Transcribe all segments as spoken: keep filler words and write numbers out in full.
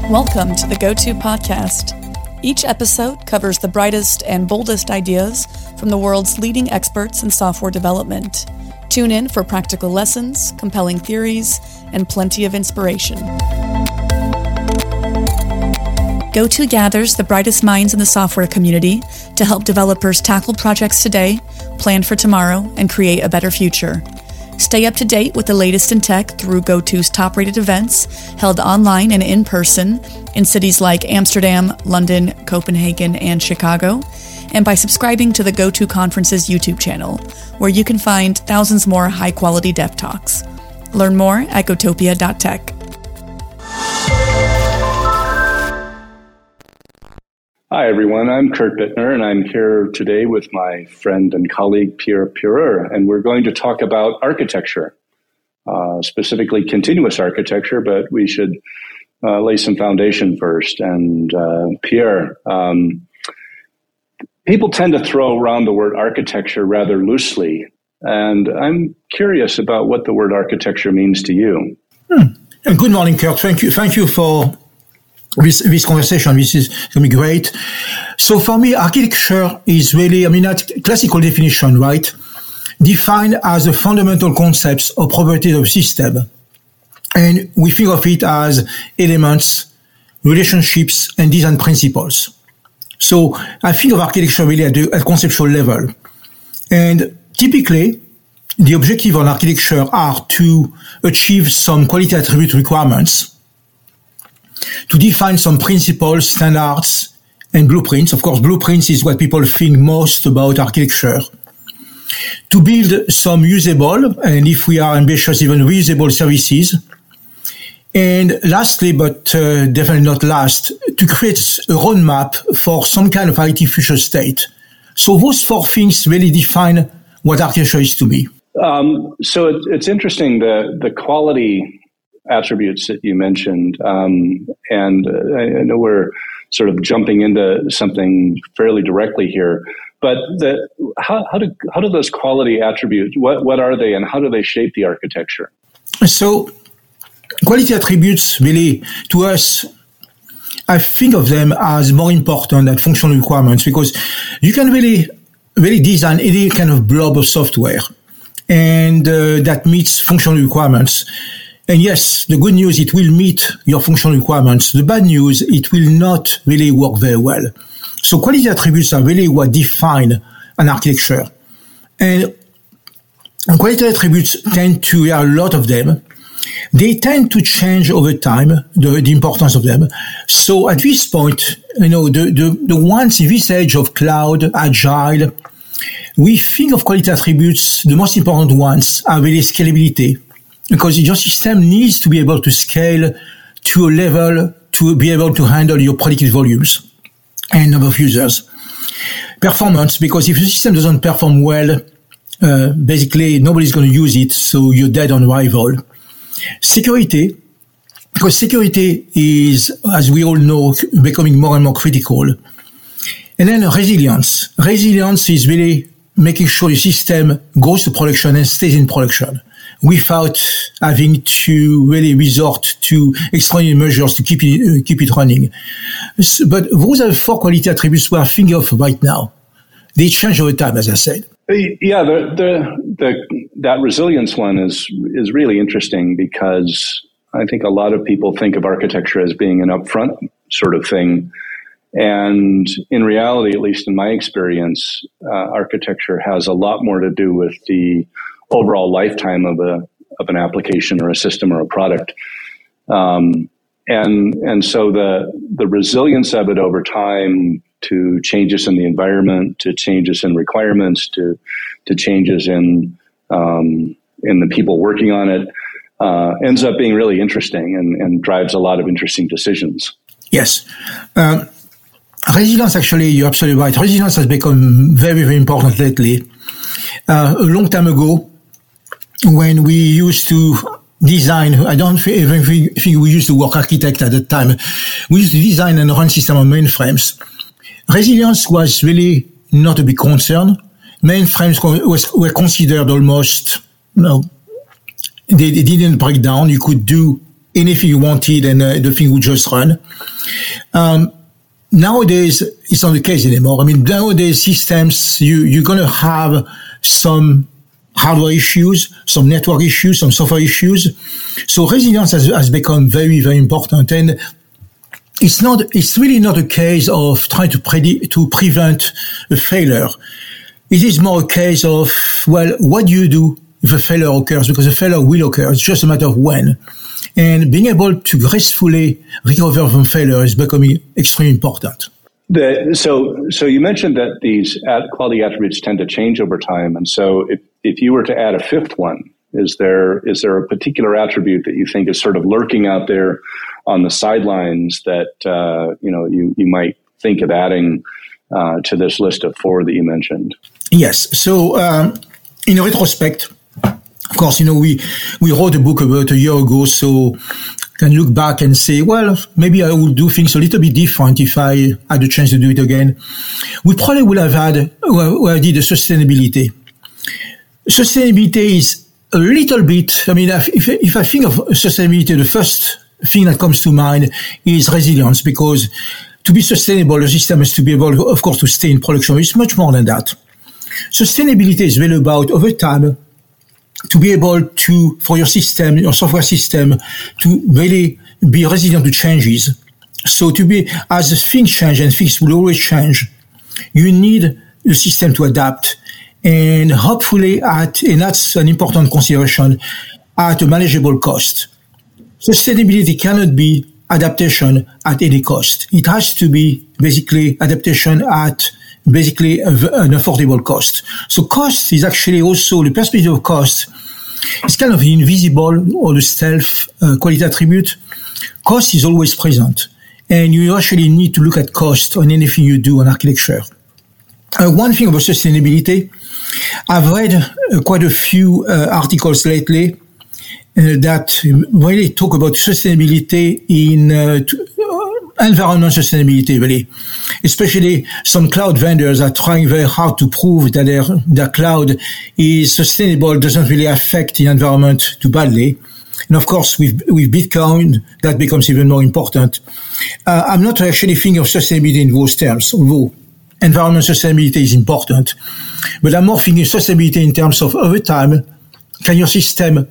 Welcome to the Go-To Podcast. Each episode covers the brightest and boldest ideas from the world's leading experts in software development. Tune in for practical lessons, compelling theories, and plenty of inspiration. Go-To gathers the brightest minds in the software community to help developers tackle projects today, plan for tomorrow, and create a better future. Stay up to date with the latest in tech through Go-To's top-rated events, held online and in person in cities like Amsterdam, London, Copenhagen, and Chicago, and by subscribing to the Go-To Conference's YouTube channel, where you can find thousands more high-quality dev talks. Learn more at gotopia dot tech. Hi, everyone. I'm Kurt Bittner, and I'm here today with my friend and colleague, Pierre Pureur, and we're going to talk about architecture, uh, specifically continuous architecture, but we should uh, lay some foundation first. And uh, Pierre, um, people tend to throw around the word architecture rather loosely, and I'm curious about what the word architecture means to you. Hmm. And good morning, Kurt. Thank you. Thank you for This, this conversation. This is going to be great. So for me, architecture is really, I mean, that classical definition, right? Defined as the fundamental concepts or properties of system. And we think of it as elements, relationships, and design principles. So I think of architecture really at the at conceptual level. And typically, the objective on architecture are to achieve some quality attribute requirements, to define some principles, standards, and blueprints. Of course, blueprints is what people think most about architecture. To build some usable, and if we are ambitious, even reusable services. And lastly, but uh, definitely not last, to create a roadmap for some kind of I T future state. So those four things really define what architecture is to me. Um, so it, it's interesting, the, the quality attributes that you mentioned, um, and uh, I know we're sort of jumping into something fairly directly here, but the, how, how do how do those quality attributes, what what are they, and how do they shape the architecture? So, quality attributes really, to us, I think of them as more important than functional requirements, because you can really really design any kind of blob of software, and uh, that meets functional requirements. And yes, the good news, it will meet your functional requirements. The bad news, it will not really work very well. So quality attributes are really what define an architecture. And quality attributes tend to, there are a lot of them. They tend to change over time, the, the importance of them. So at this point, you know, the, the, the ones in this age of cloud, agile, we think of quality attributes, the most important ones are really scalability. Because your system needs to be able to scale to a level to be able to handle your predicted volumes and number of users. Performance, because if the system doesn't perform well, uh, basically nobody's going to use it, so you're dead on arrival. Security, because security is, as we all know, becoming more and more critical. And then resilience. Resilience is really making sure your system goes to production and stays in production, without having to really resort to extraordinary measures to keep it, uh, keep it running. So, but those are the four quality attributes we are thinking of right now. They change over time, as I said. Yeah, the, the, the, that resilience one is is really interesting, because I think a lot of people think of architecture as being an upfront sort of thing. And in reality, at least in my experience, uh, architecture has a lot more to do with the overall lifetime of a of an application or a system or a product, um, and and so the the resilience of it over time to changes in the environment, to changes in requirements, to to changes in um, in the people working on it, uh, ends up being really interesting and, and drives a lot of interesting decisions. Yes. Um, resilience, actually, you're absolutely right. Resilience has become very, very important lately. Uh, a long time ago, when we used to design, I don't even think we used to work architect at the time. We used to design and run system on mainframes. Resilience was really not a big concern. Mainframes was, were considered almost, you know, they, they didn't break down. You could do anything you wanted and uh, the thing would just run. Um, nowadays, it's not the case anymore. I mean, nowadays systems, you, you're going to have some hardware issues, some network issues, some software issues. So resilience has, has become very, very important. And it's not, it's really not a case of trying to predict, to prevent a failure. It is more a case of, well, what do you do if a failure occurs? Because a failure will occur. It's just a matter of when. And being able to gracefully recover from failure is becoming extremely important. The, so, so you mentioned that these quality attributes tend to change over time. And so if, if you were to add a fifth one, is there, is there a particular attribute that you think is sort of lurking out there on the sidelines that, uh, you know, you, you might think of adding uh, to this list of four that you mentioned? Yes. So, um, in retrospect, of course, you know, we, we wrote a book about a year ago, so can look back and say, well, maybe I would do things a little bit different if I had the chance to do it again. We probably would have had, well, I did a sustainability. Sustainability is a little bit, I mean, if, if I think of sustainability, the first thing that comes to mind is resilience, because to be sustainable, the system has to be able, of course, to stay in production. It's much more than that. Sustainability is really about, over time, to be able to, for your system, your software system, to really be resilient to changes. So to be, as things change, and things will always change, you need the system to adapt. And hopefully at, and that's an important consideration, at a manageable cost. Sustainability cannot be adaptation at any cost. It has to be basically adaptation at basically an affordable cost. So cost is actually also, the perspective of cost is kind of the invisible or the stealth uh, quality attribute. Cost is always present, and you actually need to look at cost on anything you do on architecture. Uh, one thing about sustainability, I've read uh, quite a few uh, articles lately uh, that really talk about sustainability in uh, to, environment sustainability, really. Especially some cloud vendors are trying very hard to prove that their, their cloud is sustainable, doesn't really affect the environment too badly. And of course, with, with Bitcoin, that becomes even more important. Uh, I'm not actually thinking of sustainability in those terms, although environment sustainability is important. But I'm more thinking sustainability in terms of, over time, can your system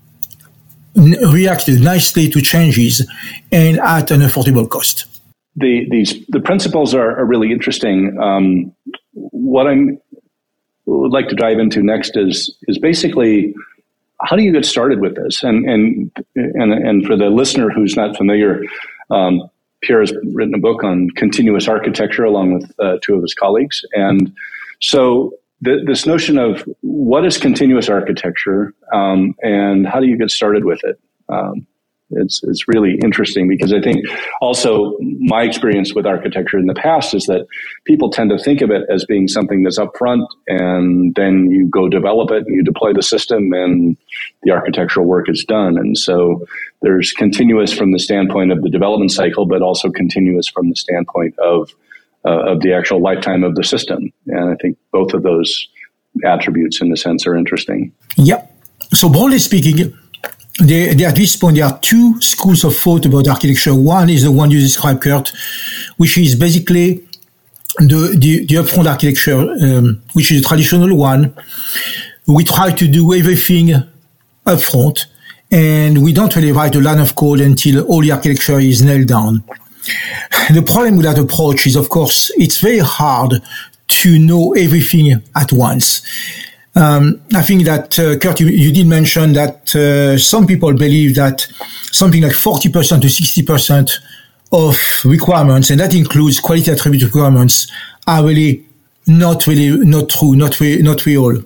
reacted nicely to changes and at an affordable cost. The these the principles are, are really interesting. Um, what I'm would like to dive into next is is basically how do you get started with this? And and and and for the listener who's not familiar, um, Pierre has written a book on continuous architecture along with uh, two of his colleagues, and so. The, this notion of what is continuous architecture um, and how do you get started with it? Um, it's it's really interesting because I think also my experience with architecture in the past is that people tend to think of it as being something that's upfront and then you go develop it and you deploy the system and the architectural work is done. And so there's continuous from the standpoint of the development cycle, but also continuous from the standpoint of Uh, of the actual lifetime of the system. And I think both of those attributes in a sense are interesting. Yeah. So broadly speaking, there, there, at this point, there are two schools of thought about architecture. One is the one you described, Kurt, which is basically the, the, the upfront architecture, um, which is a traditional one. We try to do everything upfront, and we don't really write a line of code until all the architecture is nailed down. The problem with that approach is, of course, it's very hard to know everything at once. Um, I think that, uh, Kurt, you, you did mention that uh, some people believe that something like forty percent to sixty percent of requirements, and that includes quality attribute requirements, are really not really not true, not re- not real.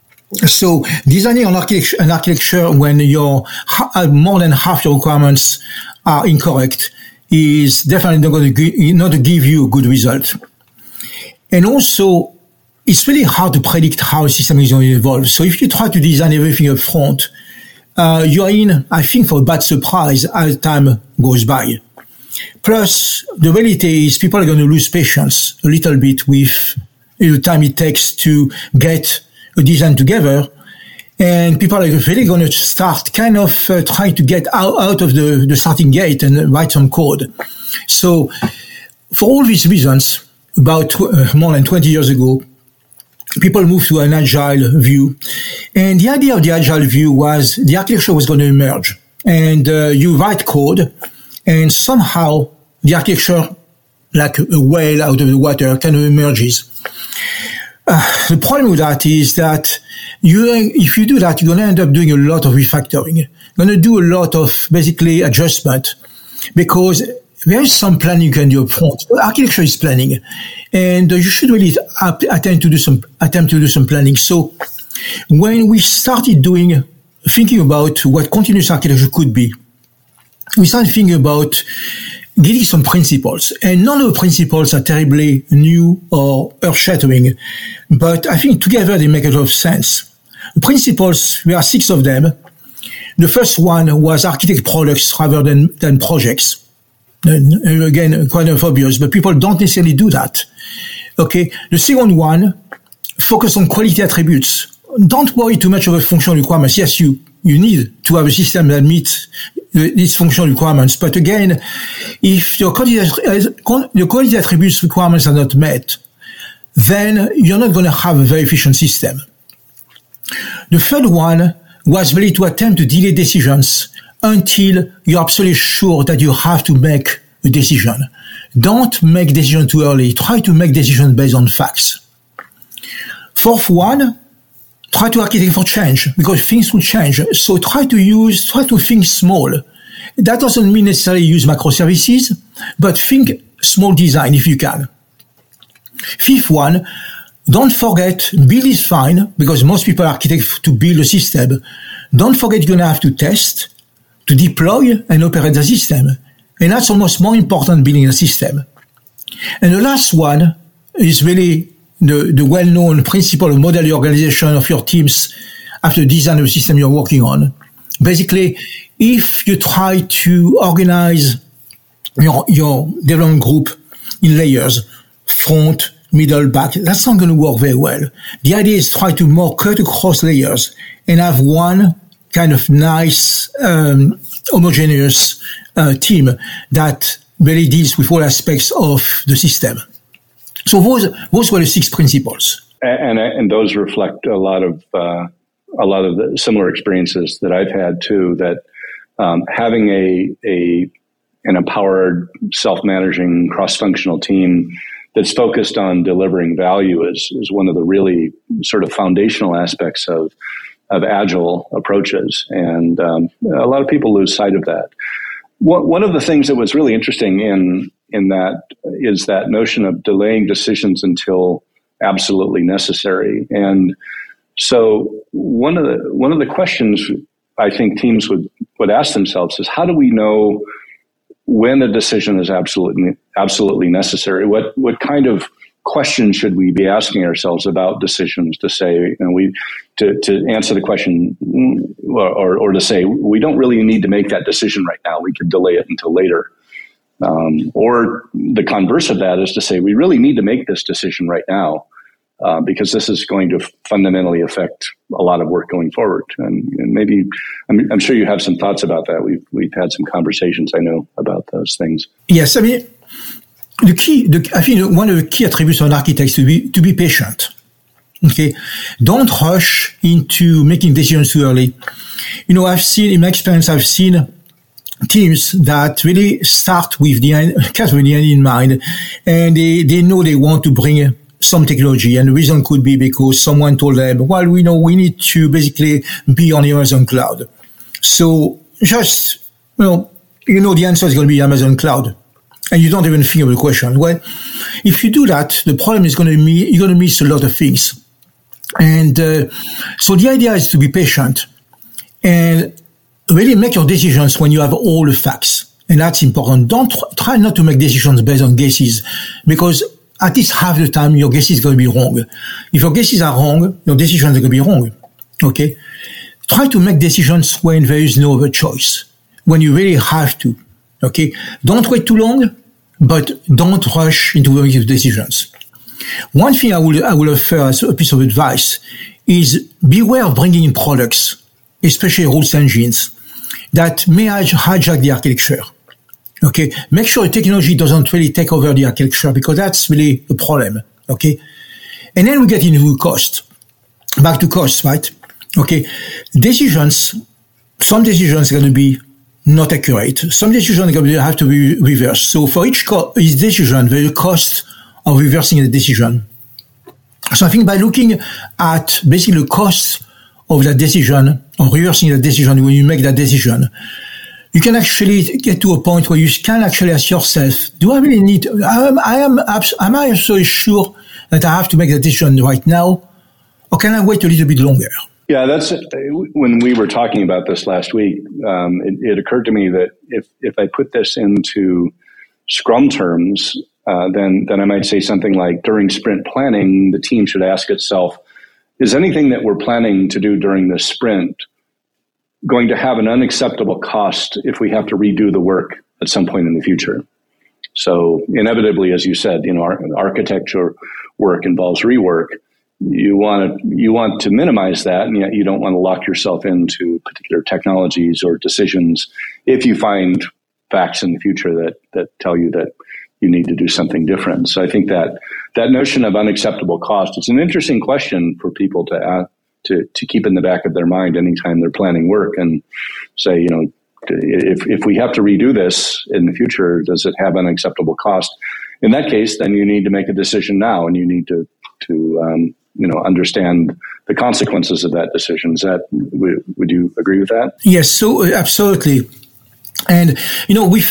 So designing an architecture, an architecture when your more than half your requirements are incorrect is definitely not going to give, not to give you a good result. And also, it's really hard to predict how a system is going to evolve. So if you try to design everything up front, uh, you're in, I think, for a bad surprise as time goes by. Plus, the reality is people are going to lose patience a little bit with the time it takes to get a design together. And people are really going to start kind of uh, trying to get out, out of the, the starting gate and write some code. So for all these reasons, about uh, more than twenty years ago, people moved to an agile view. And the idea of the agile view was the architecture was going to emerge. And uh, you write code, and somehow the architecture, like a whale out of the water, kind of emerges. Uh, the problem with that is that you, if you do that, you're going to end up doing a lot of refactoring. You're going to do a lot of basically adjustment, because there is some planning you can do up front. Architecture is planning, and you should really attempt to do some attempt to do some planning. So when we started doing thinking about what continuous architecture could be, we started thinking about getting some principles, and none of the principles are terribly new or earth-shattering, but I think together they make a lot of sense. The principles, there are six of them. The first one was architect products rather than, than projects. And again, kind of obvious, but people don't necessarily do that. Okay. The second one, focus on quality attributes. Don't worry too much about functional requirements. Yes, you, you need to have a system that meets these functional requirements. But again, if your quality, your quality attributes requirements are not met, then you're not going to have a very efficient system. The third one was really to attempt to delay decisions until you're absolutely sure that you have to make a decision. Don't make decisions too early. Try to make decisions based on facts. Fourth one, try to architect for change, because things will change. So try to use, try to think small. That doesn't mean necessarily use microservices, but think small design if you can. Fifth one, don't forget, build is fine, because most people architect to build a system. Don't forget you're going to have to test, to deploy and operate the system. And that's almost more important than building a system. And the last one is really the, the well-known principle of model the organization of your teams after design of the system you're working on. Basically, if you try to organize your, your development group in layers, front, middle, back, that's not going to work very well. The idea is try to more cut across layers and have one kind of nice, um, homogeneous uh, team that really deals with all aspects of the system. So those those were the six principles, and and, and those reflect a lot of uh, a lot of the similar experiences that I've had too. That um, having a a an empowered, self-managing, cross-functional team that's focused on delivering value is is one of the really sort of foundational aspects of of agile approaches, and um, a lot of people lose sight of that. One of the things that was really interesting in in that is that notion of delaying decisions until absolutely necessary. And so one of the one of the questions I think teams would, would ask themselves is, how do we know when a decision is absolutely absolutely necessary? What what kind of questions should we be asking ourselves about decisions to say, you know, we to, to answer the question, or, or to say, we don't really need to make that decision right now. We could delay it until later. Um, or the converse of that is to say, we really need to make this decision right now, uh, because this is going to fundamentally affect a lot of work going forward. And, and maybe, I'm, I'm sure you have some thoughts about that. We've, we've had some conversations, I know, about those things. Yes, I mean, The key, the, I think one of the key attributes of an architect is to be, to be patient. Okay. Don't rush into making decisions too early. You know, I've seen, in my experience, I've seen teams that really start with the end, kind of with the end in mind, and they, they know they want to bring some technology. And the reason could be because someone told them, well, we know we need to basically be on the Amazon cloud. So just, you know, you know, the answer is going to be Amazon cloud. And you don't even think of the question. Well, if you do that, the problem is going to be, you're going to miss a lot of things. And uh, so the idea is to be patient and really make your decisions when you have all the facts. And that's important. Don't try not to make decisions based on guesses, because at least half the time your guess is going to be wrong. If your guesses are wrong, your decisions are going to be wrong. Okay? Try to make decisions when there is no other choice, when you really have to. Okay, don't wait too long, but don't rush into making decisions. One thing I will I will offer as a piece of advice is beware of bringing in products, especially rules engines, that may hijack the architecture. Okay, make sure the technology doesn't really take over the architecture, because that's really a problem. Okay, and then we get into cost. Back to cost, right? Okay, decisions. Some decisions are going to be not accurate. Some decisions are going to have to be reversed. So for each, co- each decision, there is a cost of reversing the decision. So I think by looking at basically the cost of that decision, or reversing the decision when you make that decision, you can actually get to a point where you can actually ask yourself, do I really need, I am, I am, am I so sure that I have to make that decision right now, or can I wait a little bit longer? Yeah, that's when we were talking about this last week. Um, it, it occurred to me that if if I put this into Scrum terms, uh, then then I might say something like, during sprint planning, the team should ask itself, is anything that we're planning to do during this sprint going to have an unacceptable cost if we have to redo the work at some point in the future? So inevitably, as you said, you know, our, architecture work involves rework. You want to you want to minimize that, and yet you don't want to lock yourself into particular technologies or decisions if you find facts in the future that that tell you that you need to do something different. So I think that that notion of unacceptable cost, it's an interesting question for people to ask, to to keep in the back of their mind anytime they're planning work, and say, you know, if if we have to redo this in the future, does it have unacceptable cost? In that case, then you need to make a decision now, and you need to to um, you know, understand the consequences of that decision. Is that, would, would you agree with that? Yes, so uh, absolutely. And, you know, we've,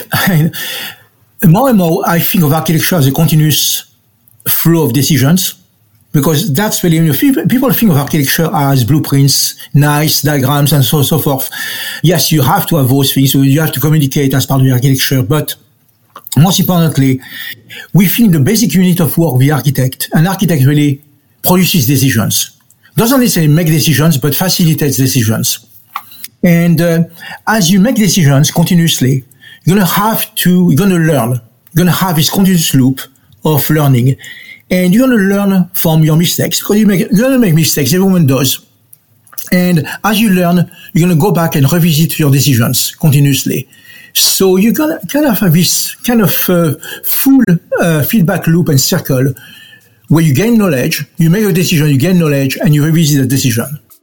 more and more, I think of architecture as a continuous flow of decisions, because that's really, you know, people think of architecture as blueprints, nice diagrams, and so on and so forth. Yes, you have to have those things, so you have to communicate as part of the architecture, but most importantly, we think the basic unit of work, the architect, an architect really produces decisions. Doesn't necessarily make decisions, but facilitates decisions. And uh, as you make decisions continuously, you're going to have to, you're going to learn. You're going to have this continuous loop of learning. And you're going to learn from your mistakes, because you make, you're going to make mistakes. Everyone does. And as you learn, you're going to go back and revisit your decisions continuously. So you're going to kind of have this kind of uh, full uh, feedback loop and circle where you gain knowledge, you make a decision, you gain knowledge, and you revisit the decision.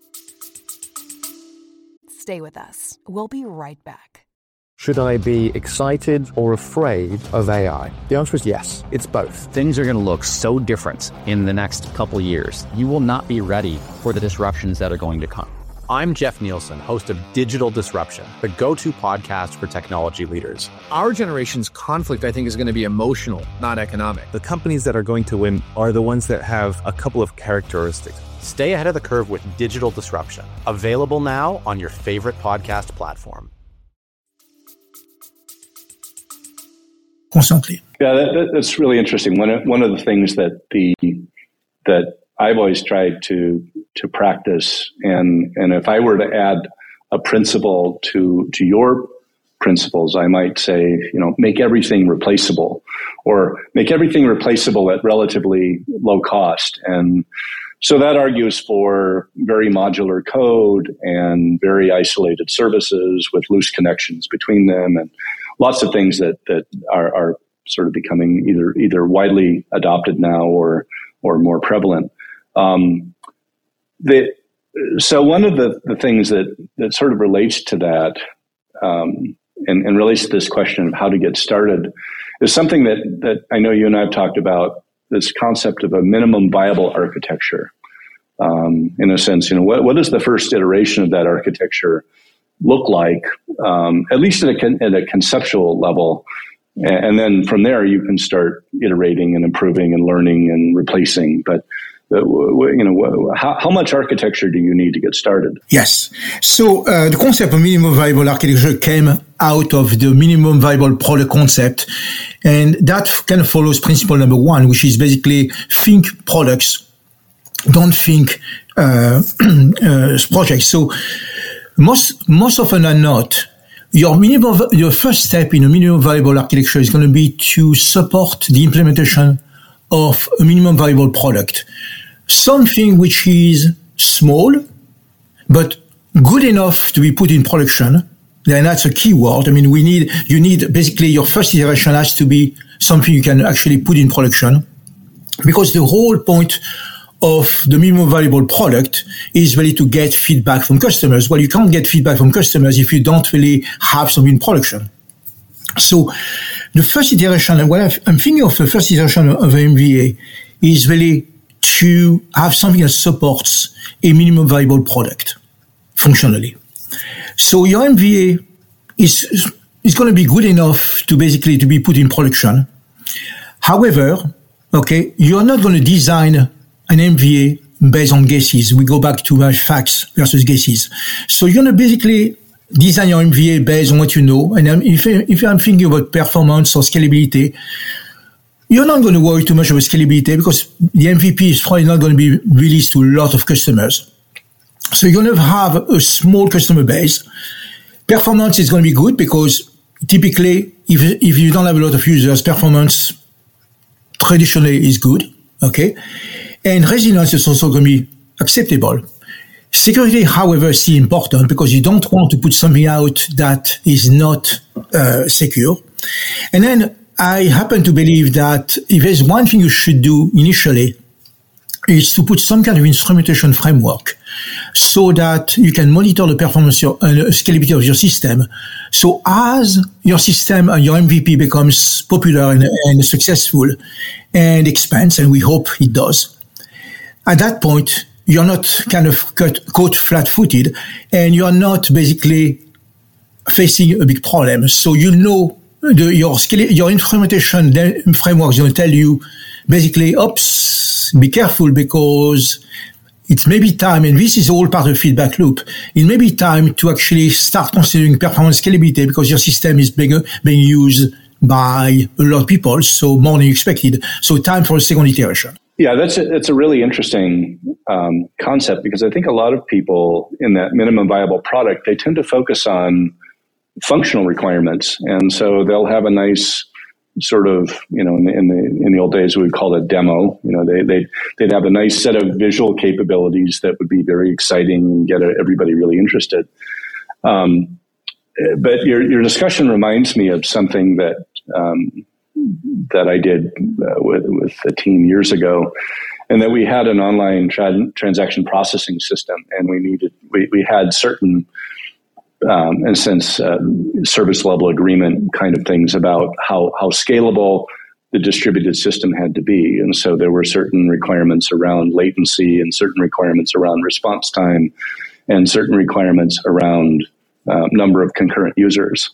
Stay with us. We'll be right back. Should I be excited or afraid of A I? The answer is yes. It's both. Things are going to look so different in the next couple of years. You will not be ready for the disruptions that are going to come. I'm Jeff Nielsen, host of Digital Disruption, the go-to podcast for technology leaders. Our generation's conflict, I think, is going to be emotional, not economic. The companies that are going to win are the ones that have a couple of characteristics. Stay ahead of the curve with Digital Disruption. Available now on your favorite podcast platform. Constantly. Yeah, that, that, that's really interesting. One of, one of the things that the that I've always tried to to practice, and and if I were to add a principle to to your principles, I might say, you know, make everything replaceable, or make everything replaceable at relatively low cost. And so that argues for very modular code and very isolated services with loose connections between them, and lots of things that that are, are sort of becoming either either widely adopted now or or more prevalent. Um, the, so one of the, the things that, that sort of relates to that um, and, and relates to this question of how to get started is something that, that I know you and I have talked about, this concept of a minimum viable architecture. Um, in a sense, you know, what, what does the first iteration of that architecture look like, um, at least at a, con- at a conceptual level? And, and then from there, you can start iterating and improving and learning and replacing. But you know, how, how much architecture do you need to get started? Yes. So uh, the concept of minimum viable architecture came out of the minimum viable product concept. And that kind of follows principle number one, which is basically think products, don't think uh, uh, projects. So most most often than not, your minimum, your first step in a minimum viable architecture is going to be to support the implementation of a minimum viable product. Something which is small, but good enough to be put in production. And that's a key word. I mean, we need, you need basically your first iteration has to be something you can actually put in production, because the whole point of the minimum viable product is really to get feedback from customers. Well, you can't get feedback from customers if you don't really have something in production. So the first iteration, and what I'm thinking of the first iteration of M V A is really to have something that supports a minimum viable product functionally. So your M V A is, is going to be good enough to basically to be put in production. However, okay, you're not going to design an M V A based on guesses. We go back to uh, facts versus guesses. So you're going to basically design your M V A based on what you know. And um, if, if I'm thinking about performance or scalability, you're not going to worry too much about scalability because the M V P is probably not going to be released to a lot of customers. So you're going to have a small customer base. Performance is going to be good because typically, if if you don't have a lot of users, performance traditionally is good, okay? And resilience is also going to be acceptable. Security, however, is still important because you don't want to put something out that is not uh, secure. And then I happen to believe that if there's one thing you should do initially, is to put some kind of instrumentation framework so that you can monitor the performance and uh, scalability of your system. So as your system and your M V P becomes popular and, and successful and expands, and we hope it does, at that point, you're not kind of cut, caught flat-footed and you're not basically facing a big problem. So you know the, your, your instrumentation framework is going to tell you basically, oops, be careful because it may be time, and this is all part of the feedback loop, it may be time to actually start considering performance scalability because your system is being, being used by a lot of people, so more than you expected. So time for a second iteration. Yeah, that's a, that's a really interesting um, concept because I think a lot of people in that minimum viable product, they tend to focus on functional requirements. And so they'll have a nice sort of, you know, in the, in the, in the old days, we would call it a demo. You know, they, they, they'd have a nice set of visual capabilities that would be very exciting and get everybody really interested. Um, but your, your discussion reminds me of something that, um, that I did uh, with, with a team years ago, and that we had an online tra- transaction processing system, and we needed, we, we had certain, Um, in a sense, uh, service level agreement kind of things about how, how scalable the distributed system had to be. And so there were certain requirements around latency and certain requirements around response time and certain requirements around uh, number of concurrent users.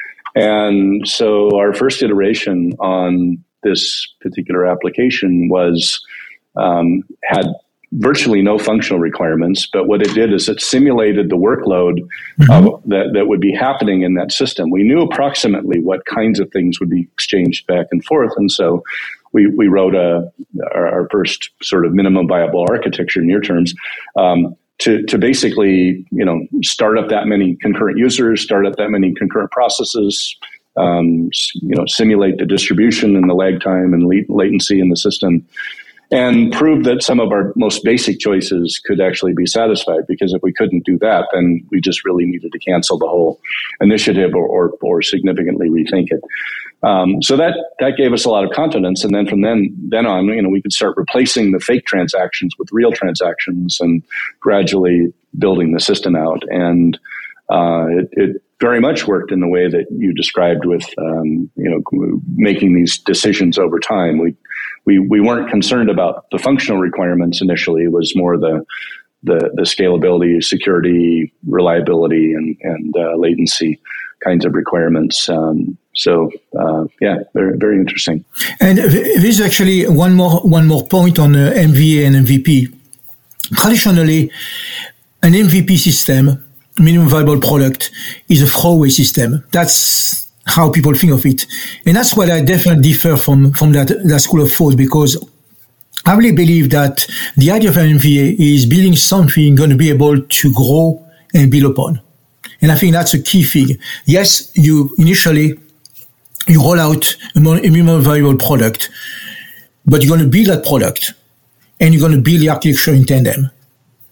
And so our first iteration on this particular application was um, had virtually no functional requirements, but what it did is it simulated the workload mm-hmm. of, that, that would be happening in that system. We knew approximately what kinds of things would be exchanged back and forth, and so we, we wrote a, our, our first sort of minimum viable architecture, near terms, um, to, to basically, you know, start up that many concurrent users, start up that many concurrent processes, um, you know, simulate the distribution and the lag time and le- latency in the system, and prove that some of our most basic choices could actually be satisfied. Because if we couldn't do that, then we just really needed to cancel the whole initiative or, or, or significantly rethink it. Um, so that, that gave us a lot of confidence. And then from then, then on, you know, we could start replacing the fake transactions with real transactions and gradually building the system out. And uh, it, it very much worked in the way that you described with, um, you know, making these decisions over time. We, We we weren't concerned about the functional requirements initially. It was more the the, the scalability, security, reliability, and and uh, latency kinds of requirements. Um, so uh, yeah, very very interesting. And there's actually one more one more point on uh, M V A and M V P. Traditionally, an M V P system, minimum viable product, is a throwaway system. That's how people think of it. And that's what I definitely differ from, from that, that school of thought, because I really believe that the idea of an M V A is building something going to be able to grow and build upon. And I think that's a key thing. Yes, you initially, you roll out a minimum viable product, but you're going to build that product and you're going to build the architecture in tandem.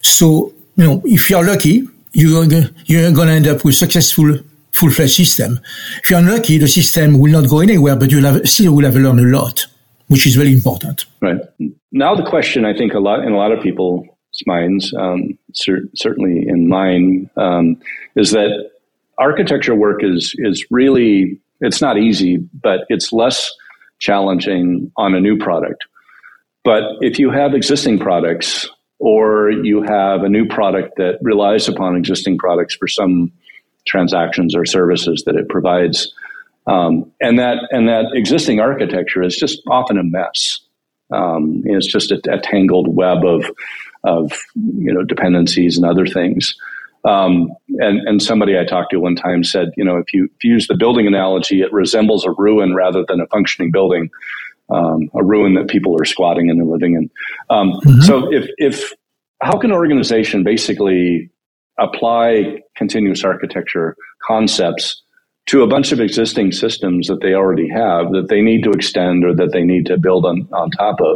So, you know, if you're lucky, you're, you're going to end up with successful full-fledged system. If you're unlucky, the system will not go anywhere, but you'll have, still will have learned a lot, which is very important. Right. Now the question, I think, a lot in a lot of people's minds, um, cer- certainly in mine, um, is that architecture work is is really, it's not easy, but it's less challenging on a new product. But if you have existing products, or you have a new product that relies upon existing products for some transactions or services that it provides, um, and that and that existing architecture is just often a mess. Um, it's just a, a tangled web of of you know dependencies and other things. Um, and and somebody I talked to one time said, you know, if you, if you use the building analogy, it resembles a ruin rather than a functioning building, um, a ruin that people are squatting in and living in. Um, mm-hmm. So if if how can an organization basically apply continuous architecture concepts to a bunch of existing systems that they already have that they need to extend or that they need to build on, on top of?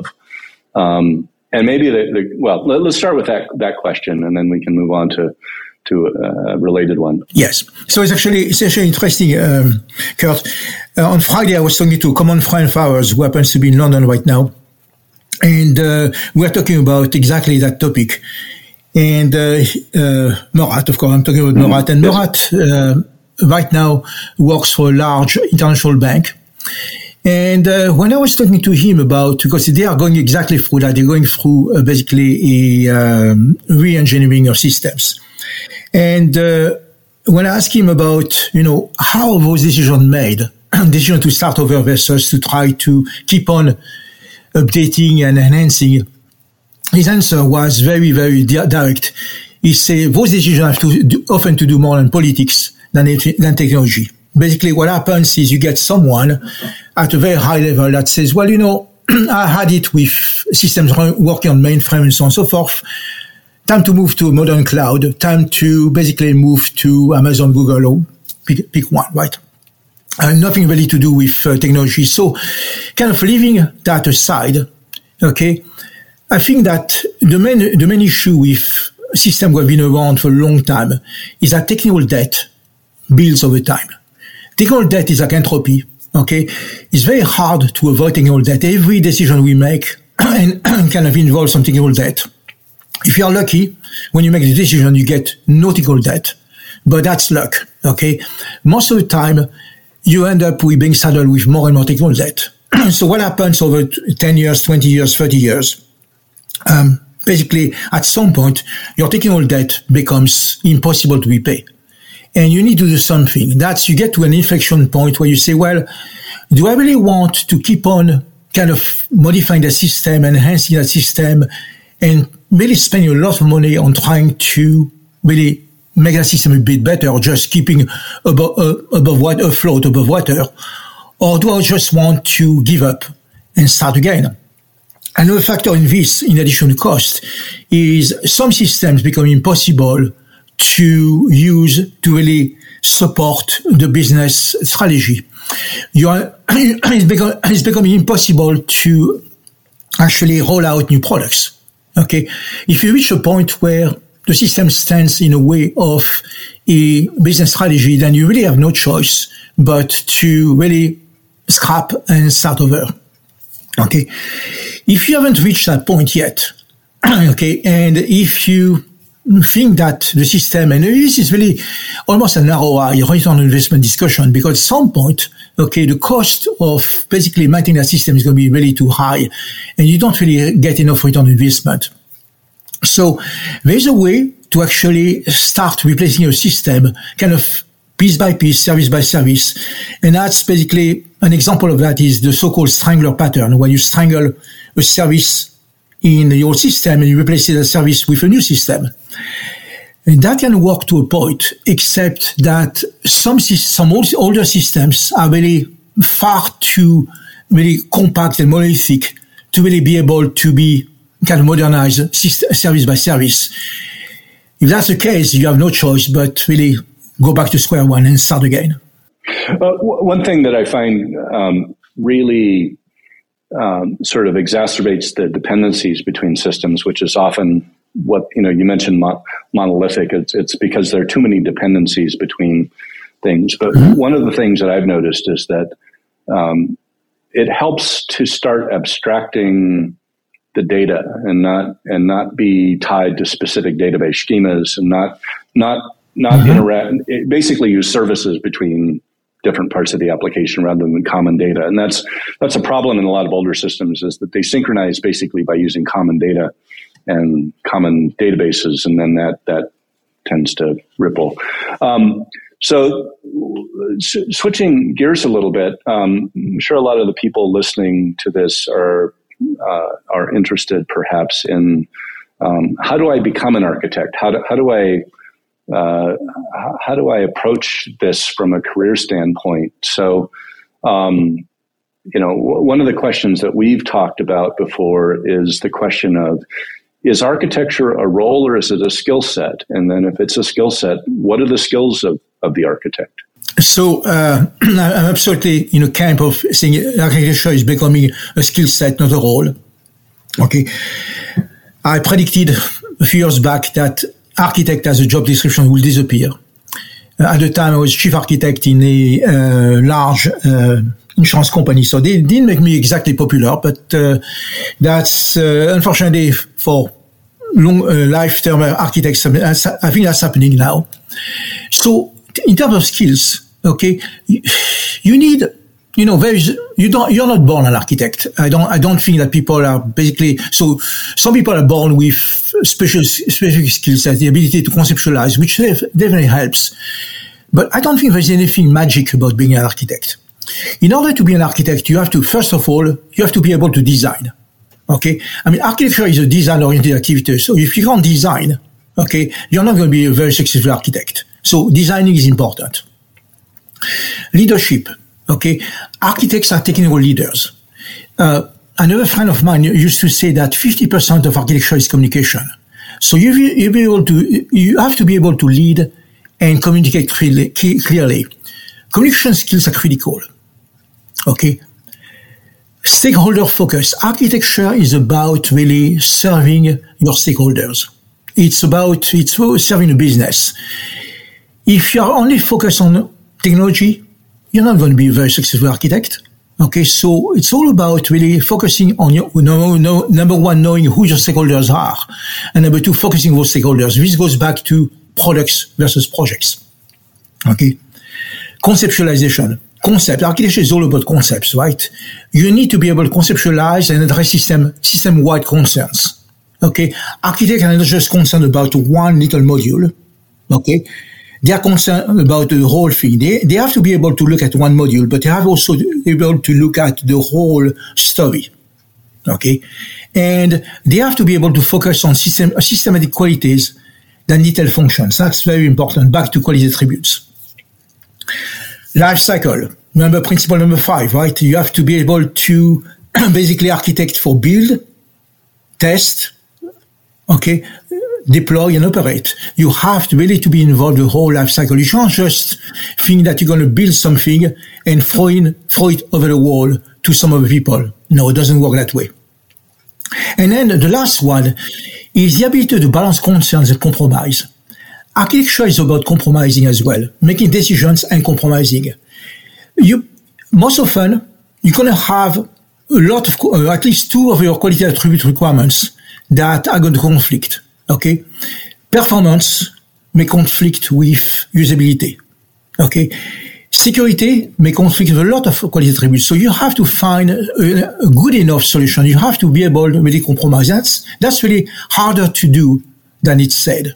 Um, and maybe, the, the well, let, let's start with that, that question, and then we can move on to, to a related one. Yes. So it's actually, it's actually interesting, um, Kurt. Uh, on Friday, I was talking to a common friend of ours who happens to be in London right now. And uh, we were talking about exactly that topic. And uh, uh, Murat, of course, I'm talking about mm-hmm. Murat. And Murat uh, right now works for a large international bank. And uh, when I was talking to him about, because they are going exactly through that, they're going through uh, basically a um, re-engineering of systems. And uh, when I asked him about, you know, how those decisions made, decision to start over versus to try to keep on updating and enhancing, his answer was very, very direct. He said those decisions have to do, often to do more than politics than, than technology. Basically, what happens is you get someone at a very high level that says, well, you know, I had it with systems working on mainframe and so on and so forth. Time to move to a modern cloud. Time to basically move to Amazon, Google, or pick, pick one, right? Uh, nothing really to do with uh, technology. So kind of leaving that aside, okay, I think that the main, the main issue with systems that have been around for a long time is that technical debt builds over time. Technical debt is like entropy, okay? It's very hard to avoid technical debt. Every decision we make and kind of involves some technical debt. If you're lucky, when you make the decision, you get no technical debt, but that's luck, okay? Most of the time, you end up with being saddled with more and more technical debt. So what happens over ten years, twenty years, thirty years? Um, basically, at some point, your technical debt becomes impossible to repay. And you need to do something. That's, you get to an inflection point where you say, well, do I really want to keep on kind of modifying the system, enhancing that system, and really spending a lot of money on trying to really make that system a bit better, or just keeping above, uh, above what, afloat above water? Or do I just want to give up and start again? Another factor in this, in addition to cost, is some systems become impossible to use to really support the business strategy. You are, it's, become, it's becoming impossible to actually roll out new products. Okay. If you reach a point where the system stands in a way of a business strategy, then you really have no choice but to really scrap and start over. Okay. If you haven't reached that point yet, okay, and if you think that the system, and this is really almost an R O I, return on investment discussion, because at some point, okay, the cost of basically maintaining that system is going to be really too high, and you don't really get enough return on investment. So there's a way to actually start replacing your system kind of piece by piece, service by service. And that's basically an example of that is the so-called strangler pattern, where you strangle a service in your system and you replace the service with a new system. And that can work to a point, except that some some older systems are really far too really compact and monolithic to really be able to be kind of modernized service by service. If that's the case, you have no choice but really go back to square one and start again. Uh, w- one thing that I find um, really um, sort of exacerbates the dependencies between systems, which is often what, you know, you mentioned mo- monolithic. It's, it's because there are too many dependencies between things. But mm-hmm. one of the things that I've noticed is that um, it helps to start abstracting the data and not and not be tied to specific database schemas and not not not mm-hmm. interact. Basically, use services between different parts of the application rather than common data. And that's that's a problem in a lot of older systems, is that they synchronize basically by using common data and common databases, and then that that tends to ripple. Um, so s- switching gears a little bit, um, I'm sure a lot of the people listening to this are uh, are interested perhaps in um, how do I become an architect? How do, how do I Uh, how do I approach this from a career standpoint? So, um, you know, w- one of the questions that we've talked about before is the question of, is architecture a role or is it a skill set? And then if it's a skill set, what are the skills of, of the architect? So uh, I'm absolutely in a camp of saying architecture is becoming a skill set, not a role. Okay. I predicted a few years back that architect as a job description will disappear. Uh, at the time, I was chief architect in a uh, large uh, insurance company, so they didn't make me exactly popular, but uh, that's uh, unfortunately for long uh, lifetime architects. I think that's happening now. So in terms of skills, okay, you, you need, you know, there is, you don't, you're not born an architect. I don't, I don't think that people are basically, so some people are born with special, specific skills, like the ability to conceptualize, which definitely helps. But I don't think there's anything magic about being an architect. In order to be an architect, you have to, first of all, you have to be able to design. Okay. I mean, architecture is a design-oriented activity. So if you can't design, okay, you're not going to be a very successful architect. So designing is important. Leadership. Okay, architects are technical leaders. Uh, another friend of mine used to say that fifty percent of architecture is communication. So you you be able to you have to be able to lead and communicate clearly. clearly. Communication skills are critical. Okay, stakeholder focus. Architecture is about really serving your stakeholders. It's about it's serving a business. If you are only focused on technology, you're not going to be a very successful architect. Okay, so it's all about really focusing on your, no, no, number one, knowing who your stakeholders are, and number two, focusing on those stakeholders. This goes back to products versus projects. Okay, conceptualization. Concept. Architecture is all about concepts, right? You need to be able to conceptualize and address system, system-wide concerns. Okay, architects are not just concerned about one little module. Okay. They are concerned about the whole thing. They, they have to be able to look at one module, but they have also to be able to look at the whole story. Okay? And they have to be able to focus on system, systematic qualities than detailed functions. That's very important. Back to quality attributes. Life cycle. Remember principle number five, right? You have to be able to basically architect for build, test, okay, deploy and operate. You have to really to be involved in the whole life cycle. You can't just think that you're going to build something and throw in, throw it over the wall to some other people. No, it doesn't work that way. And then the last one is the ability to balance concerns and compromise. Architecture is about compromising as well, making decisions and compromising. You, most often, you're going to have a lot of, uh, at least two of your quality attribute requirements that are going to conflict. Okay, performance may conflict with usability. Okay, security may conflict with a lot of quality attributes. So you have to find a, a good enough solution. You have to be able to really compromise. That's that's really harder to do than it's said.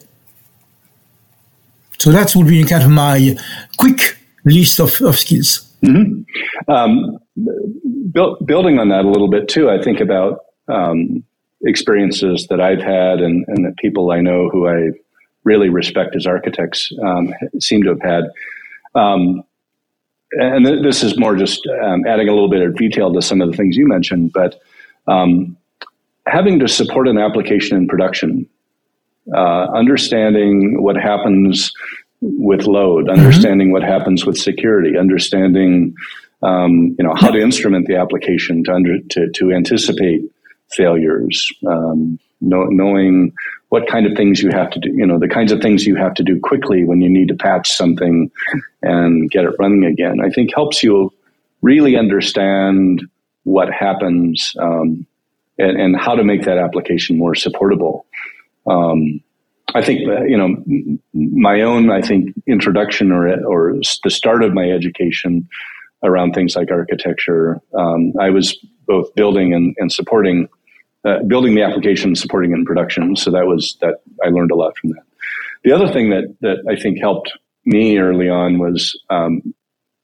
So that would be kind of my quick list of, of skills. Mm-hmm. Um, bu- building on that a little bit too, I think about um, experiences that I've had and, and that people I know who I really respect as architects um, seem to have had. Um, and th- this is more just um, adding a little bit of detail to some of the things you mentioned, but um, having to support an application in production, uh, understanding what happens with load, understanding mm-hmm. what happens with security, understanding um, you know how to instrument the application to under, to, to anticipate failures, um, know, knowing what kind of things you have to do, you know, the kinds of things you have to do quickly when you need to patch something and get it running again, I think helps you really understand what happens um, and, and how to make that application more supportable. Um, I think, you know, my own, I think, introduction or or the start of my education around things like architecture, um, I was both building and, and supporting, uh, building the application, supporting it in production. So that was, that I learned a lot from that. The other thing that, that I think helped me early on was um,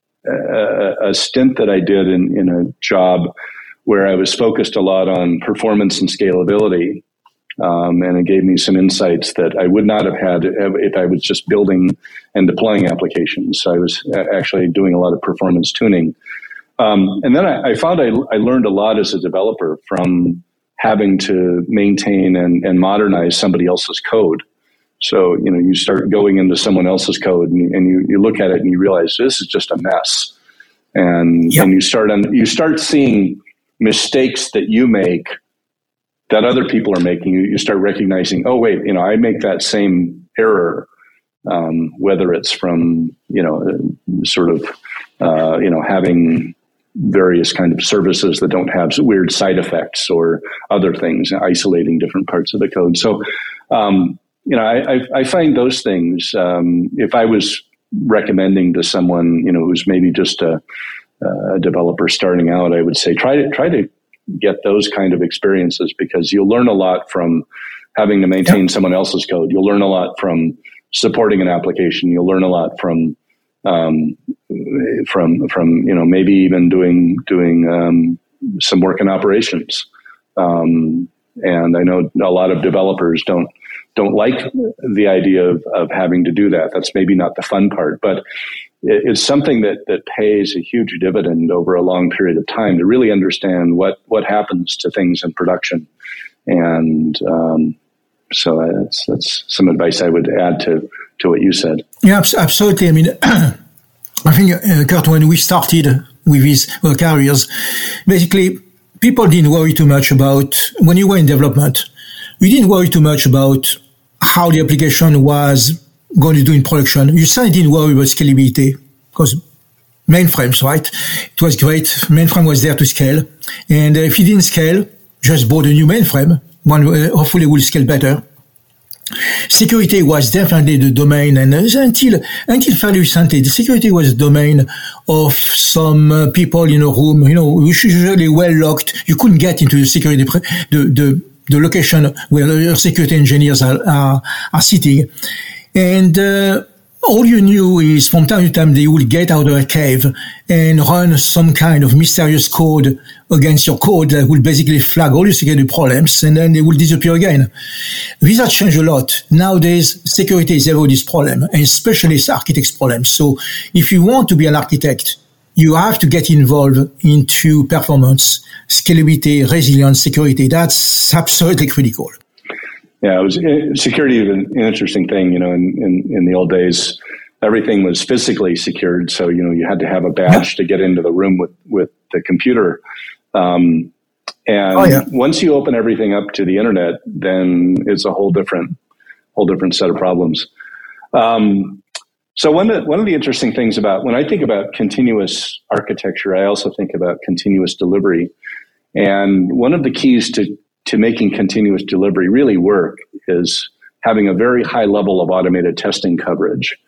a, a stint that I did in, in a job where I was focused a lot on performance and scalability. Um, and it gave me some insights that I would not have had if I was just building and deploying applications. So I was actually doing a lot of performance tuning. Um, and then I, I found I, I learned a lot as a developer from having to maintain and, and modernize somebody else's code. So, you know, you start going into someone else's code and, and you, you look at it and you realize this is just a mess. And, yep. and you start on, you start seeing mistakes that you make that other people are making. You, you start recognizing, oh, wait, you know, I make that same error, um, whether it's from, you know, sort of, uh, you know, having various kind of services that don't have weird side effects or other things, isolating different parts of the code. So, um, you know, I, I, I find those things, um, if I was recommending to someone, you know, who's maybe just a, a developer starting out, I would say, try to, try to, get those kind of experiences, because you'll learn a lot from having to maintain yep. someone else's code. You'll learn a lot from supporting an application. You'll learn a lot from, um, from, from, you know, maybe even doing, doing, um, some work in operations. Um, and I know a lot of developers don't, don't like the idea of, of having to do that. That's maybe not the fun part, but it's something that, that pays a huge dividend over a long period of time to really understand what, what happens to things in production. And um, so that's, that's some advice I would add to, to what you said. Yeah, absolutely. I mean, I think, uh, Kurt, when we started with these uh, careers, basically people didn't worry too much about, when you were in development, we didn't worry too much about how the application was going to do in production. You certainly didn't worry about scalability, because mainframes, right? It was great. Mainframe was there to scale. And uh, if you didn't scale, just bought a new mainframe. One uh, hopefully will scale better. Security was definitely the domain, and uh, until until fairly recently, the security was the domain of some uh, people in a room. You know, usually well locked. You couldn't get into the security, pre- the the the location where the security engineers are are, are sitting. And uh, all you knew is from time to time they would get out of a cave and run some kind of mysterious code against your code that would basically flag all your security problems, and then they will disappear again. These have changed a lot. Nowadays, security is everybody's problem, and especially it's architect's problem. So if you want to be an architect, you have to get involved into performance, scalability, resilience, security. That's absolutely critical. Yeah, it was security is an interesting thing. You know, in, in, in the old days, everything was physically secured. So, you know, you had to have a badge to get into the room with, with the computer. Um, and oh, yeah. once you open everything up to the internet, then it's a whole different, whole different set of problems. Um, so one of, the, one of the interesting things about, when I think about continuous architecture, I also think about continuous delivery. And one of the keys to to making continuous delivery really work is having a very high level of automated testing coverage.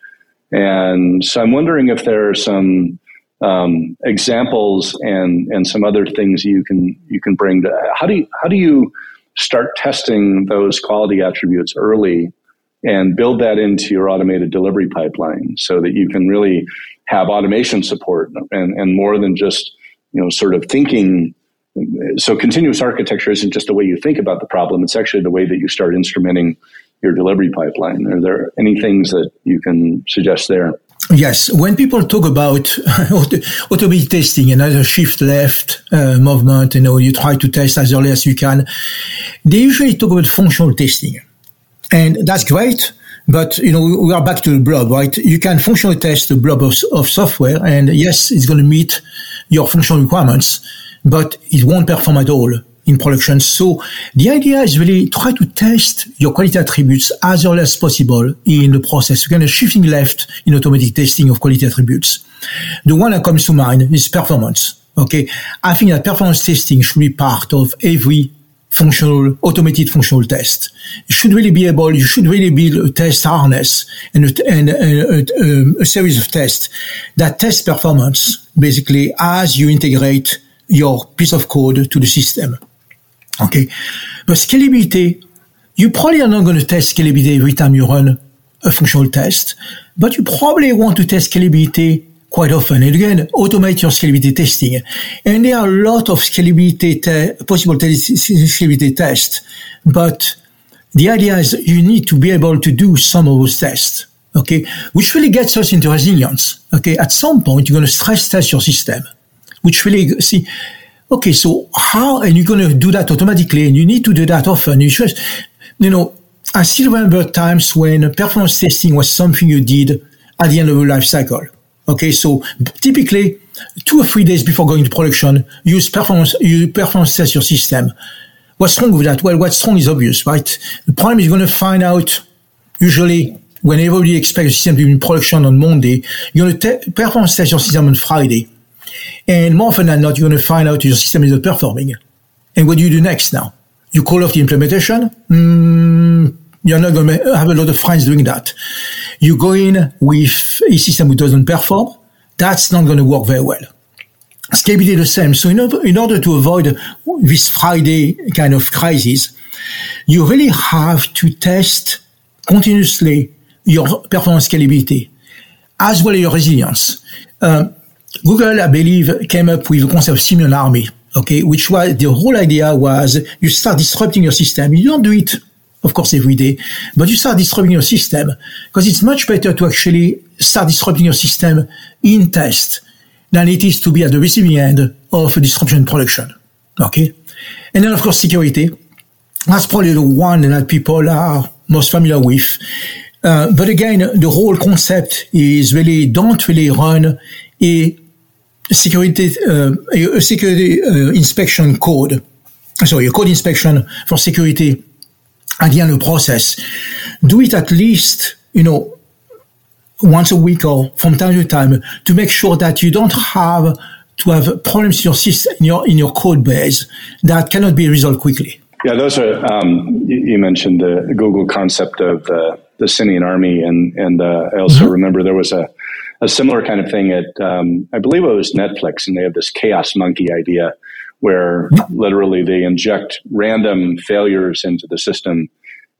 And so I'm wondering if there are some um, examples and, and some other things you can you can bring to how do you how do you start testing those quality attributes early and build that into your automated delivery pipeline so that you can really have automation support and, and more than just, you know, sort of thinking. So continuous architecture isn't just the way you think about the problem. It's actually the way that you start instrumenting your delivery pipeline. Are there any things that you can suggest there? Yes. When people talk about automated testing and other shift left uh, movement, you know, you try to test as early as you can, they usually talk about functional testing. And that's great. But, you know, we are back to the blob, right? You can functionally test the blob of, of software. And yes, it's going to meet your functional requirements, but it won't perform at all in production. So the idea is really try to test your quality attributes as early as possible in the process. We're kind of shifting left in automatic testing of quality attributes. The one that comes to mind is performance. Okay. I think that performance testing should be part of every functional, automated functional test. You should really be able, you should really build a test harness and a, and a, a, a series of tests that test performance basically as you integrate your piece of code to the system. Okay. But scalability, you probably are not going to test scalability every time you run a functional test, but you probably want to test scalability quite often. And again, automate your scalability testing. And there are a lot of scalability, te- possible te- scalability tests, but the idea is you need to be able to do some of those tests, okay, which really gets us into resilience. Okay, at some point, you're going to stress test your system, which really, see, okay, so how, and you're going to do that automatically, and you need to do that often. You should, you know, I still remember times when performance testing was something you did at the end of a life cycle. Okay, so typically two or three days before going to production, use performance, you performance test your system. What's wrong with that? Well, what's wrong is obvious, right? The problem is you're going to find out usually when everybody expects a system to be in production on Monday, you're going to te- performance test your system on Friday. And more often than not, you're going to find out your system is not performing. And what do you do next now? You call off the implementation? Mm, you're not going to have a lot of friends doing that. You go in with a system that doesn't perform, that's not going to work very well. Scalability the same. So in order, in order to avoid this Friday kind of crisis, you really have to test continuously your performance scalability as well as your resilience. Um, Google, I believe, came up with the concept of Simeon Army, okay, which was the whole idea was you start disrupting your system. You don't do it, of course, every day, but you start disrupting your system because it's much better to actually start disrupting your system in test than it is to be at the receiving end of a disruption in production. Okay. And then, of course, security. That's probably the one that people are most familiar with. Uh, but again, the whole concept is really don't really run a security, uh, a security uh, inspection code. Sorry, a code inspection for security at the end of the process. Do it at least, you know, once a week or from time to time to make sure that you don't have to have problems in your system, in your, in your code base that cannot be resolved quickly. Yeah, those are, um, you mentioned the Google concept of the, the Simeon Army, and, and uh, I also mm-hmm. remember there was a, a similar kind of thing at, um, I believe it was Netflix, and they have this chaos monkey idea where mm-hmm. literally they inject random failures into the system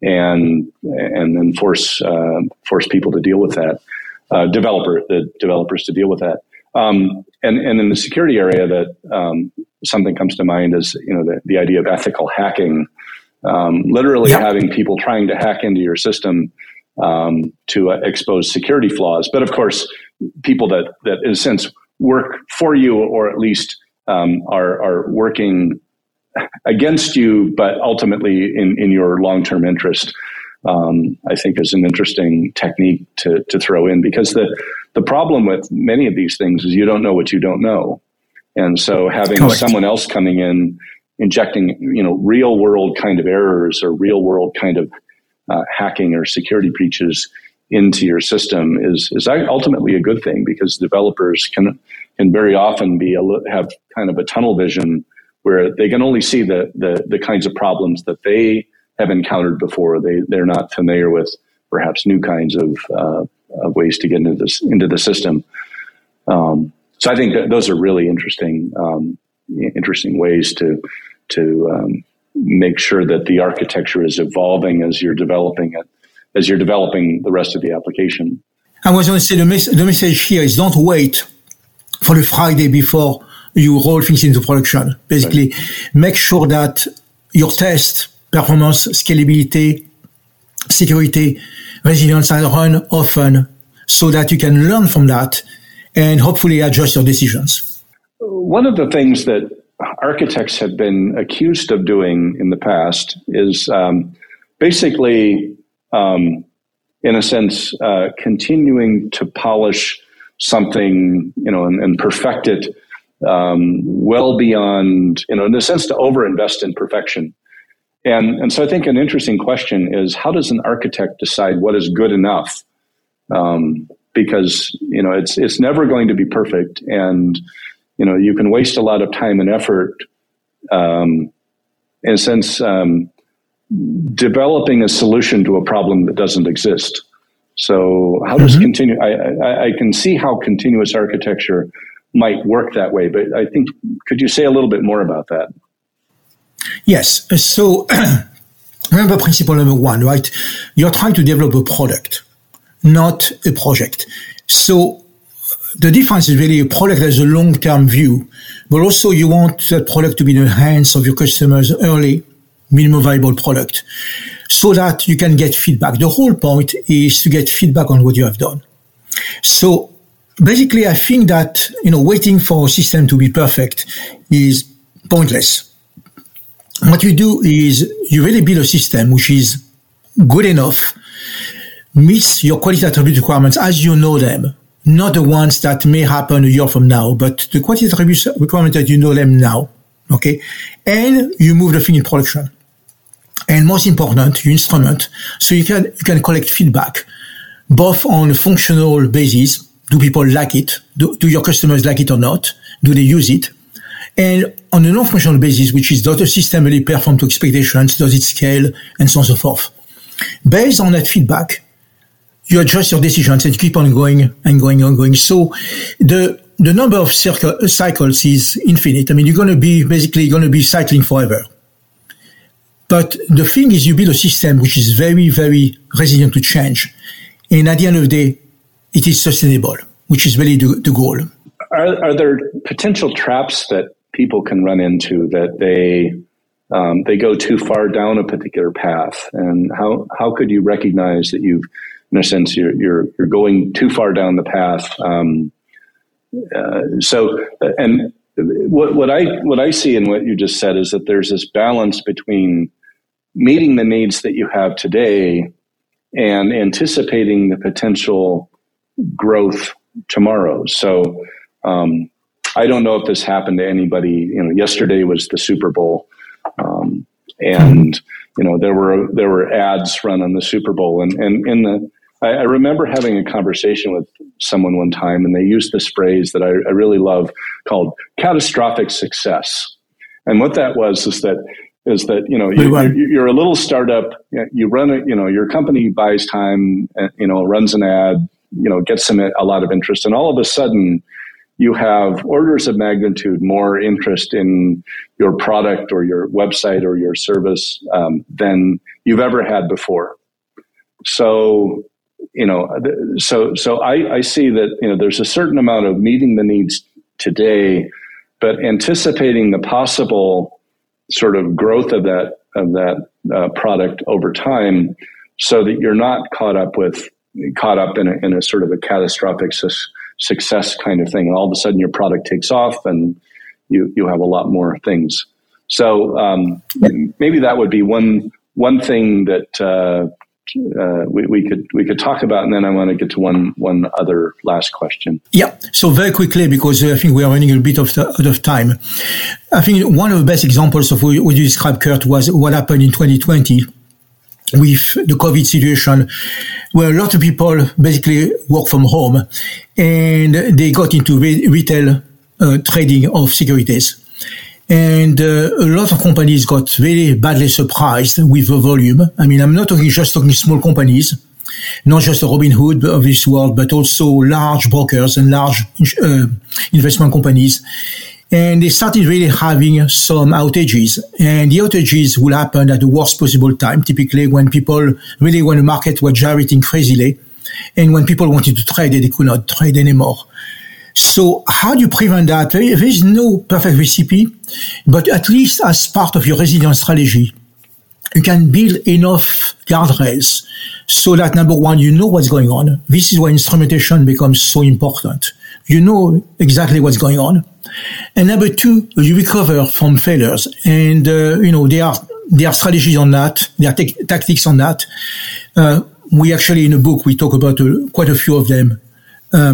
and and then force uh, force people to deal with that, uh, developer the developers to deal with that. Um, and and in the security area, that um, something comes to mind is you know the, the idea of ethical hacking, um, literally yep. having people trying to hack into your system um, to uh, expose security flaws. But of course, people that that in a sense work for you, or at least um, are are working against you, but ultimately in, in your long-term interest, um, I think is an interesting technique to, to throw in, because the, the problem with many of these things is you don't know what you don't know. And so having Correct. someone else coming in, injecting, you know, real world kind of errors or real world kind of uh, hacking or security breaches into your system is, is ultimately a good thing, because developers can, can very often be a, have kind of a tunnel vision where they can only see the, the, the kinds of problems that they have encountered before. They, they're not familiar with perhaps new kinds of, uh, of ways to get into this, into the system. Um, so I think that those are really interesting, um, interesting ways to, to, um, make sure that the architecture is evolving as you're developing it, as you're developing the rest of the application. I was going to say the, mes- the message here is don't wait for the Friday before you roll things into production. Basically, right. Make sure that your test, performance, scalability, security, resilience are run often so that you can learn from that and hopefully adjust your decisions. One of the things that architects have been accused of doing in the past is um, basically, um, in a sense, uh, continuing to polish something, you know, and, and perfect it um, well beyond, you know, in a sense, to overinvest in perfection. And and so I think an interesting question is, how does an architect decide what is good enough? Um, because, you know, it's it's never going to be perfect, and, you know, you can waste a lot of time and effort, um, in a sense, um, developing a solution to a problem that doesn't exist. So how does mm-hmm. continue? I, I, I can see how continuous architecture might work that way, but I think, could you say a little bit more about that? Yes. So remember principle number one, right? You're trying to develop a product, not a project. So the difference is really a product has a long-term view, but also you want that product to be in the hands of your customers early, minimum viable product, so that you can get feedback. The whole point is to get feedback on what you have done. So basically, I think that, you know, waiting for a system to be perfect is pointless. What you do is you really build a system which is good enough, meets your quality attribute requirements as you know them, not the ones that may happen a year from now, but the quality attribute requirements that you know them now, okay? And you move the thing in production. And most important, you instrument, so you can, you can collect feedback, both on a functional basis. Do people like it? Do, do your customers like it or not? Do they use it? And on a non-functional basis, which is, does the system really perform to expectations? Does it scale? And so on and so forth. Based on that feedback, you adjust your decisions and keep on going and going and going. So the, the number of circle, cycles is infinite. I mean, you're going to be, basically, you're going to be cycling forever. But the thing is, you build a system which is very, very resilient to change. And at the end of the day, it is sustainable, which is really the, the goal. Are, are there potential traps that people can run into, that they um, they go too far down a particular path? And how how could you recognize that you've, in a sense, you're you're, you're going too far down the path? Um, uh, so, and what what I what I see in what you just said is that there's this balance between meeting the needs that you have today and anticipating the potential growth tomorrow. So um, I don't know if this happened to anybody. You know, yesterday was the Super Bowl, um, and you know there were there were ads run on the Super Bowl, and and in the I, I remember having a conversation with someone one time, and they used this phrase that I, I really love called catastrophic success. And what that was is that is that you know you, you're, you're a little startup, you run it, you know your company buys time, you know runs an ad, you know gets some a lot of interest, and all of a sudden you have orders of magnitude more interest in your product or your website or your service um, than you've ever had before. So, you know, so so I, I see that you know there's a certain amount of meeting the needs today, but anticipating the possible sort of growth of that of that uh, product over time, so that you're not caught up with caught up in a, in a sort of a catastrophic su- success kind of thing. And all of a sudden your product takes off and you, you have a lot more things. So um, maybe that would be one one thing that uh, uh, we, we could we could talk about. And then I want to get to one one other last question. Yeah. So very quickly, because I think we are running a bit of, out of time. I think one of the best examples of what you described, Kurt, was what happened in twenty twenty. With the COVID situation, where a lot of people basically work from home and they got into re- retail uh, trading of securities. And uh, a lot of companies got very badly surprised with the volume. I mean, I'm not talking just talking small companies, not just the Robinhood of this world, but also large brokers and large uh, investment companies. And they started really having some outages. And the outages will happen at the worst possible time, typically when people really, when the market was gyrating crazily, and when people wanted to trade, they could not trade anymore. So how do you prevent that? There is no perfect recipe, but at least as part of your resilience strategy, you can build enough guardrails so that, number one, you know what's going on. This is why instrumentation becomes so important. You know exactly what's going on. And number two, you recover from failures. And, uh, you know, there are, there are strategies on that. There are t- tactics on that. Uh, we actually, in a book, we talk about uh, quite a few of them. Um,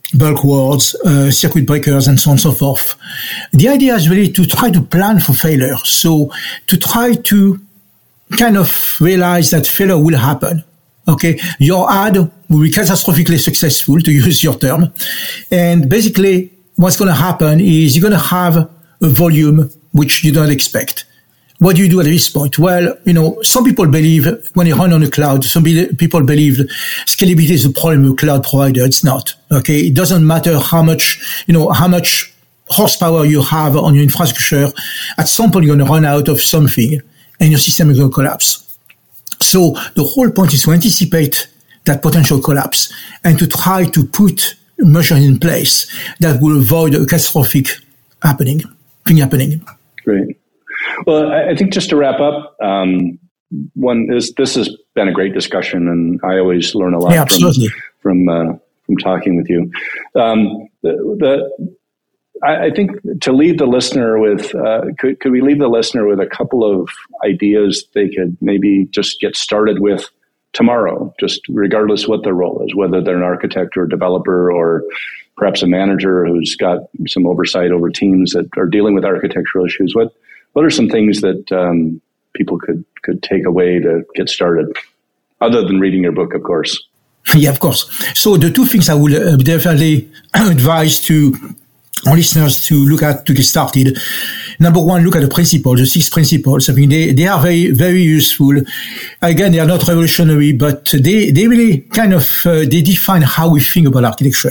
bulk words, uh, circuit breakers, and so on and so forth. The idea is really to try to plan for failure. So to try to kind of realize that failure will happen. Okay, your ad will be catastrophically successful, to use your term. And basically, what's going to happen is you're going to have a volume which you don't expect. What do you do at this point? Well, you know, some people believe when you run on a cloud, some people believe scalability is a problem with cloud provider. It's not. Okay. It doesn't matter how much, you know, how much horsepower you have on your infrastructure. At some point, you're going to run out of something and your system is going to collapse. So the whole point is to anticipate that potential collapse and to try to put measures in place that will avoid a catastrophic happening, thing happening. Great. Well, I think just to wrap up, um, one is this has been a great discussion, and I always learn a lot yeah, from from, uh, from talking with you. Um, the, the I, I think to leave the listener with, uh, could could we leave the listener with a couple of ideas they could maybe just get started with tomorrow, just regardless what their role is, whether they're an architect or a developer or perhaps a manager who's got some oversight over teams that are dealing with architectural issues. What What are some things that um, people could, could take away to get started, other than reading your book, of course? Yeah, of course. So the two things I would uh, definitely advise to our listeners to look at to get started. Number one, look at the principles, the six principles. I mean, they, they are very, very useful. Again, they are not revolutionary, but they, they really kind of, uh, they define how we think about architecture.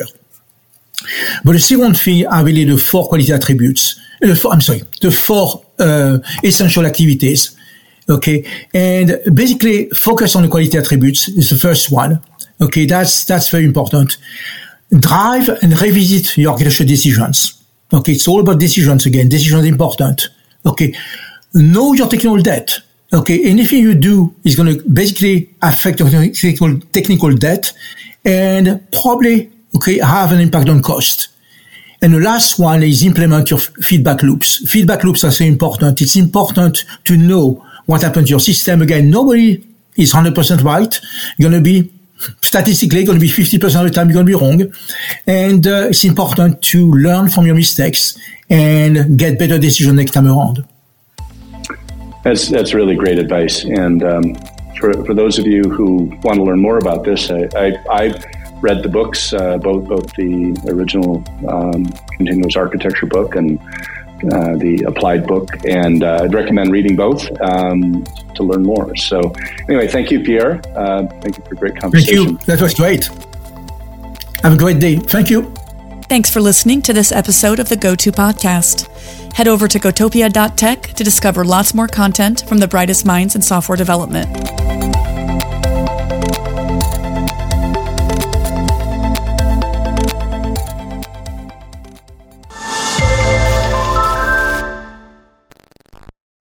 But the second thing are really the four quality attributes. The four, I'm sorry, the four uh, essential activities. Okay, and basically focus on the quality attributes is the first one. Okay, that's that's very important. Drive and revisit your architecture decisions. Okay, it's all about decisions again. Decisions are important. Okay, know your technical debt. Okay, anything you do is going to basically affect your technical technical debt, and probably okay have an impact on cost. And the last one is implement your feedback loops. Feedback loops are so important. It's important to know what happened to your system. Again, nobody is one hundred percent right. You're going to be, statistically, going to be fifty percent of the time you're going to be wrong. And uh, it's important to learn from your mistakes and get better decisions next time around. That's, that's really great advice. And um, for, for those of you who want to learn more about this, I, I, I read the books, uh, both both the original um, Continuous Architecture book and uh, the Applied book, and uh, I'd recommend reading both um, to learn more. So anyway, thank you, Pierre. Uh, thank you for a great conversation. Thank you. That was great. Have a great day. Thank you. Thanks for listening to this episode of the GoTo Podcast. Head over to gotopia dot tech to discover lots more content from the brightest minds in software development.